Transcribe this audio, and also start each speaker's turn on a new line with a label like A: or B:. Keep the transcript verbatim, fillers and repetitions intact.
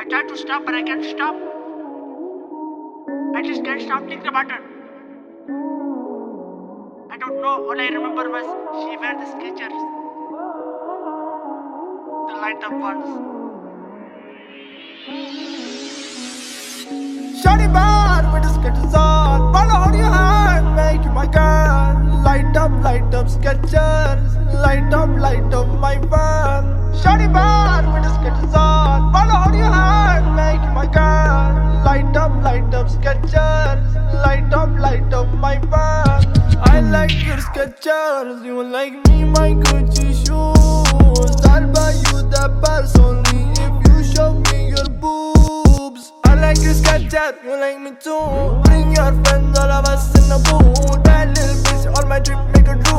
A: I try to stop, but I can't stop. I just can't stop thinking about her. I don't know. All I remember was she wear the Skechers, the light up ones.
B: Shawty bad with the Skechers on. Wanna hold your hand, make you my girl. Light up, light up Skechers. Light up, light up my van. Shawty bad with the Skechers on. Wanna hold your hand, make you my girl. Light up, light up Skechers. Light up, light up my van. I like your Skechers. You like me, my Gucci shoes. I'll buy you the purse only if you show me your boobs. I like your Skechers, you like me too. Bring your friends, all of us in the booth. That little bitch on my trip, make a